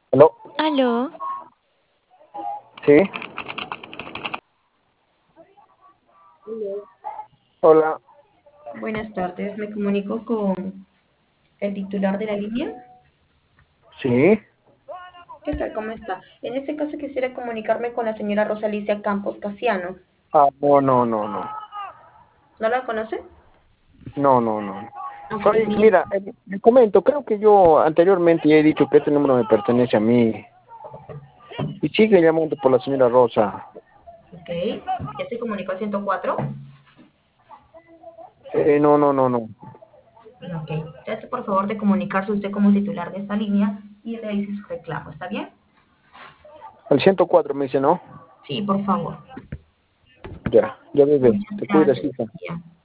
¿Aló? Aló, ¿Sí? Hola. Buenas tardes, me comunico con el titular de la línea. ¿Sí? ¿Qué tal? ¿Cómo está? En este caso quisiera comunicarme con la señora Rosalicia Campos Casiano. Ah, no, no, no, no. ¿No la conoce? No, no, no. Ok, Soy, mire. mira, le comento, creo que yo anteriormente ya he dicho que este número me pertenece a mí. Y sigue llamando por la señora Rosa. Ok, ya se comunicó al 104. No, no, no, no. Ok, trate por favor de comunicarse usted como titular de esta línea y realice su reclamo, ¿está bien? Al 104 me dice, ¿no? Sí, por favor. Ya, ya bebé. Muchas Te cuidas, gracias. hija. Buen día.